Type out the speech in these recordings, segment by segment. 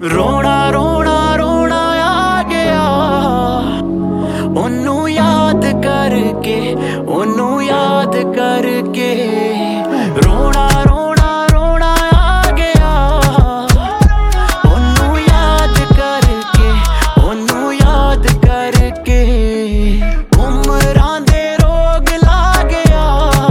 रोना रोना रोना आ गया ओनू याद करके, ओनू याद करके। रोना रोना रोना आ गया ओनू याद करके, ओनू याद करके। उमरां दे रोग ला गया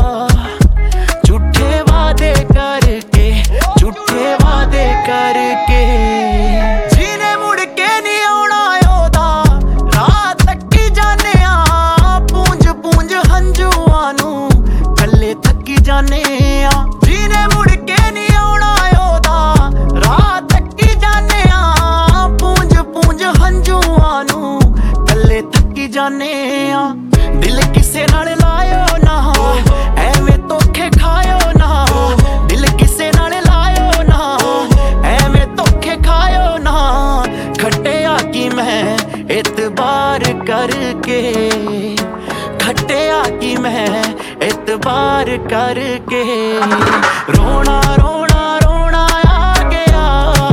झूठे वादे करके, झूठे वादे करके। जीने मुड़ के नहीं आउणा ओदा रात थक्की जाने आ, पूंज पूंज हंजुआं नू कल्ले थक्की जाने आ। जीने मुड़ के नहीं आउणा ओदा रात थक्की जाने आ, पूंज पूंज हंजुआं नू कल्ले थक्की जाने आ। दिल किसे नाल लायो ना एवें धोखे खायो ना, दिल किसे नाल लायो ना एवें धोखे खायो ना। खट्टिया की मैं एतबार करके, खट्टिया की मैं एतबार करके। रोना रोना रोना आ गया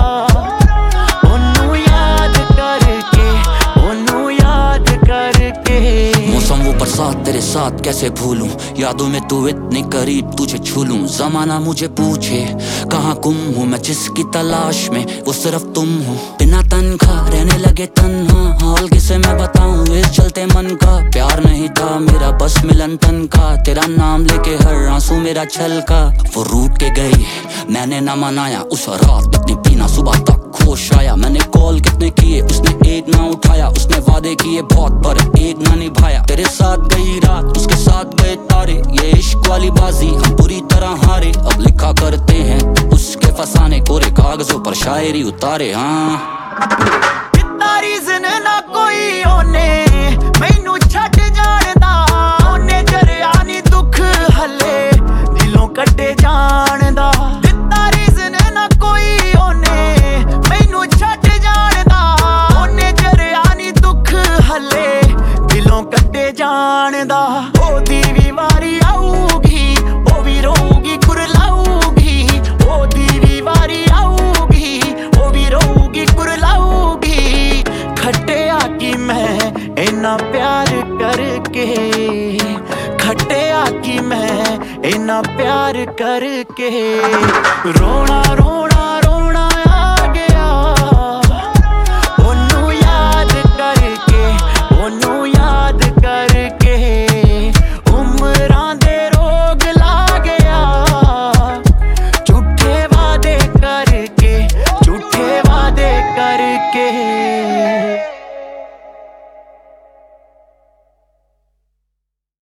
ओनू याद करके, ओनू याद करके। मौसम वो बरसात तेरे साथ कैसे भूलूं, यादों में तू इतनी करीब तुझे छू लूं। जमाना मुझे पूछे कहाँ गुम हूँ मैं, जिसकी तलाश में वो सिर्फ तुम हो। बिना तनख्वाह रहने लगे तन्हा, हाल किसे मैं बताऊं इस चलते मन का। प्यार नहीं था मेरा बस मिलन तन का, तेरा नाम लेके हर आंसू मेरा छलका। वो रूठ के गई मैंने ना मनाया, उस रात इतनी पीना सुबह तक होश आया। मैंने कॉल कितने किए उसने एक ना उठाया, उसने वादे किए बहुत पर एक ना निभाया। तेरे साथ गई रात उसके साथ गए तारे, ये इश्क वाली बाजी हम पूरी तरह हारे। अब लिखा करते हैं उसके फसाने, कोरे कागजों पर शायरी उतारे। हाँ रीज़न ना कोई ओने मैनू छड्ड जाणदा, ओने जरिया नी दुख हले दिलों कड्डे जाणदा। दित्ता रीज़न ना कोई ओने मैनू छड्ड जाणदा, ओने जरिया नी दुख हले दिलों कड्डे जाणदा। ओदी भी वारी आऊगी ओ भी रोऊगी कुरलाऊगी, ओदी भी वारी आऊगी ओ भी रोऊगी कुरलाऊगी। खट्टिया की मैं इन्ना प्यार करके, खट्टिया की मैं इन्ना प्यार करके। रोना रोना